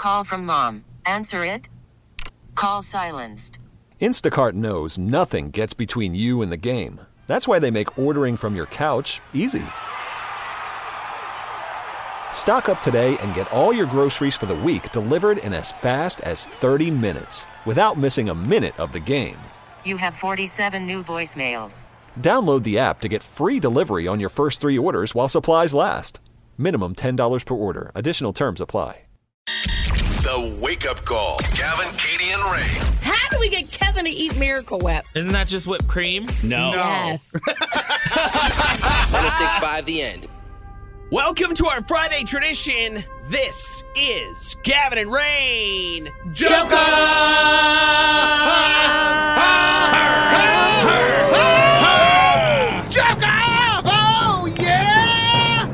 call from mom. Answer it. Call silenced. Instacart knows nothing gets between you and the game. That's why they make ordering from your couch easy. Stock up today and get all your groceries for the week delivered in as fast as 30 minutes without missing a minute of the game. You have 47 new voicemails. Download the app to get free delivery on your first 3 orders while supplies last. Minimum $10 per order. Additional terms apply. The Wake Up Call. Gavin, Katie, and Ray. How do we get Kevin to eat Miracle Whip? Isn't that just whipped cream? No. Yes. 106.5 The End. Welcome to our Friday tradition. This is Gavin and Rain. Joker! Joker! Oh, yeah!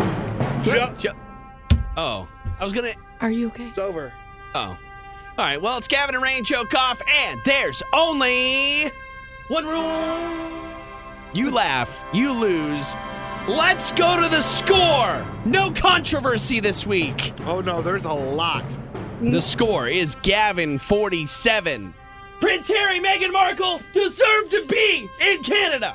Oh, I was gonna... Are you okay? It's over. Oh. All right, well, it's Gavin and Rain Joke Off, and there's only one rule. You laugh, you lose. Let's go to the score. No controversy this week. Oh, no, there's a lot. The score is Gavin 47. Prince Harry, Meghan Markle deserve to be in Canada.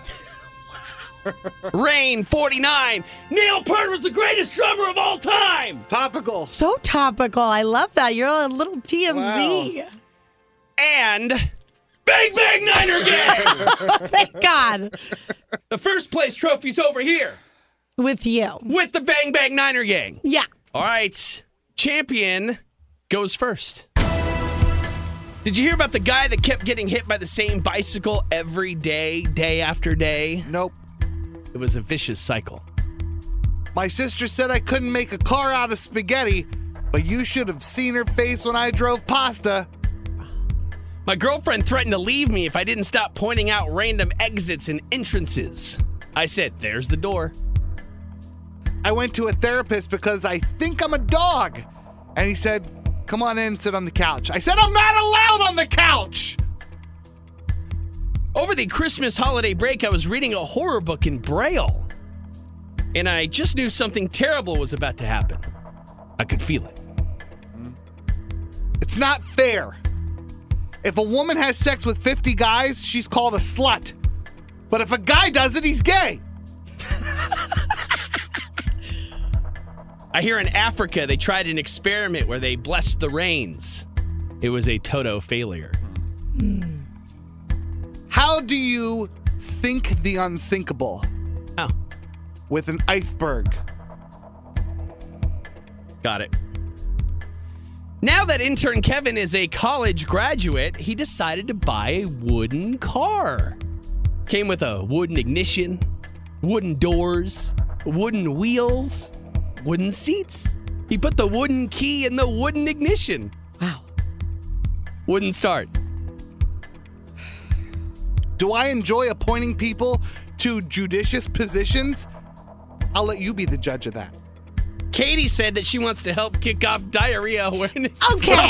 Rain 49. Neil Peart was the greatest drummer of all time. Topical. So topical. I love that. You're a little TMZ. Wow. And Bang Bang Niner Gang. Thank God. The first place trophy's over here With you. with the Bang Bang Niner Gang. Yeah. All right. Champion goes first. Did you hear about the guy that kept getting hit by the same bicycle every day, day after day? Nope. It was a vicious cycle. My sister said I couldn't make a car out of spaghetti, but you should have seen her face when I drove pasta. My girlfriend threatened to leave me if I didn't stop pointing out random exits and entrances. I said, there's the door. I went to a therapist because I think I'm a dog. And he said, come on in and sit on the couch. I said, I'm not allowed on the couch. Over the Christmas holiday break, I was reading a horror book in Braille. And I just knew something terrible was about to happen. I could feel it. It's not fair. If a woman has sex with 50 guys, she's called a slut. But if a guy does it, he's gay. I hear in Africa they tried an experiment where they blessed the rains. It was a total failure. How do you think the unthinkable? Oh, With an iceberg. got it. Now that intern Kevin is a college graduate, he decided to buy a wooden car. Came with a wooden ignition, wooden doors, wooden wheels, wooden seats. He put the wooden key in the wooden ignition. Wow. Wouldn't start. Do I enjoy appointing people to judicious positions? I'll let you be the judge of that. Katie said that she wants to help kick off diarrhea awareness. Okay.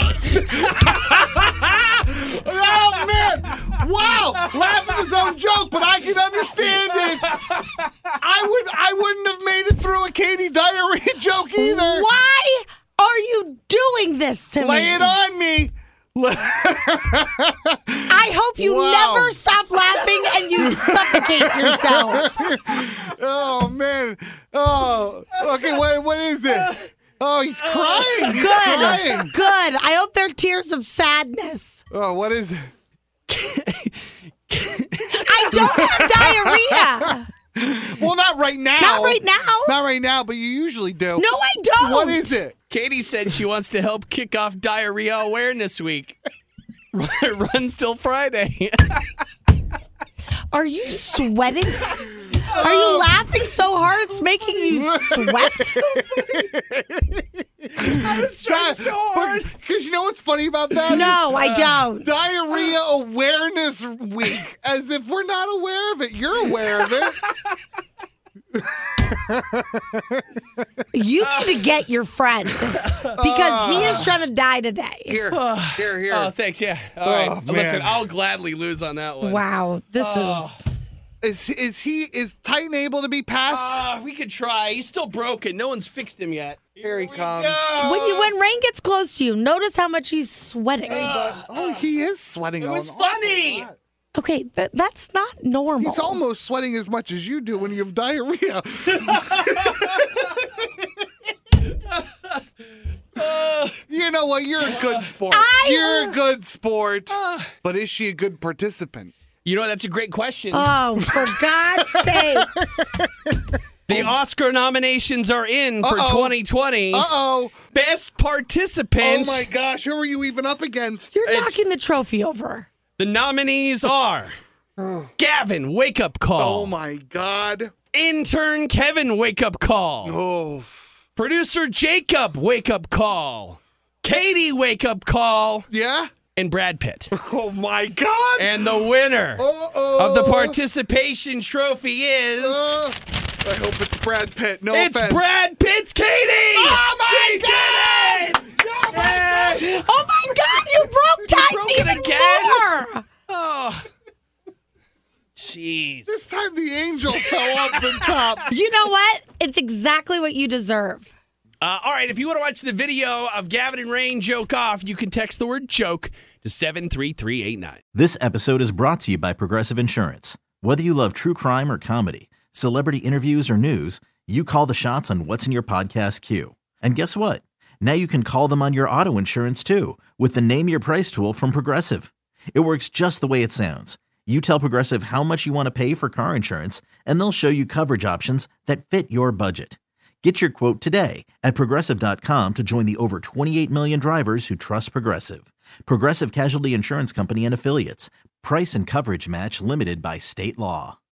Oh, man. Wow. Laughing at his own joke, but I can understand it. I wouldn't have made it through a Katie diarrhea joke either. Why are you doing this to me? Lay it on me. I hope you Wow. never stop laughing and you suffocate yourself. Oh, man. Oh, okay, what is it? Oh, he's crying. He's crying. Good. I hope they're tears of sadness. Oh, what is it? I don't have diarrhea. Well, not right now. Not right now. Not right now, but you usually do. No, I don't. What is it? Katie said she wants to help kick off Diarrhea Awareness Week. It runs till Friday. Are you sweating? Are you laughing so hard it's making you sweat? I was trying so hard. Because you know what's funny about that? No, I don't. Diarrhea Awareness Week. As if we're not aware of it. You're aware of it. You need to get your friend because he is trying to die today. Here. Oh, thanks. Yeah. All right. man. Listen, I'll gladly lose on that one. Wow, this is... Is Titan able to be passed? We could try. He's still broken. No one's fixed him yet. Here he comes. When rain gets close to you, notice how much he's sweating. He is sweating. It was funny. Okay, that's not normal. He's almost sweating as much as you do when you have diarrhea. You know what? You're a good sport. You're a good sport. But is she a good participant? You know, that's a great question. Oh, for God's sakes. The Oscar nominations are in for 2020. Uh-oh. Best participant. Oh, my gosh. Who are you even up against? You're knocking the trophy over. The nominees are Gavin, Wake Up Call. Oh, my God. Intern Kevin, Wake Up Call. Oh. Producer Jacob, Wake Up Call. Katie, Wake Up Call. Yeah? And Brad Pitt. Oh, my God. And the winner of the participation trophy is... I hope it's Brad Pitt. No it's offense. Brad Pitt's Katie! Oh, my she God! did it! Oh, my God, you broke Titan broke it even again? more. Oh. Jeez. This time the angel fell off the top. You know what? It's exactly what you deserve. All right, if you want to watch the video of Gavin and Rain joke off, you can text the word joke to 73389. This episode is brought to you by Progressive Insurance. Whether you love true crime or comedy, celebrity interviews or news, you call the shots on what's in your podcast queue. And guess what? Now you can call them on your auto insurance too with the Name Your Price tool from Progressive. It works just the way it sounds. You tell Progressive how much you want to pay for car insurance, and they'll show you coverage options that fit your budget. Get your quote today at Progressive.com to join the over 28 million drivers who trust Progressive. Progressive Casualty Insurance Company and Affiliates. Price and coverage match limited by state law.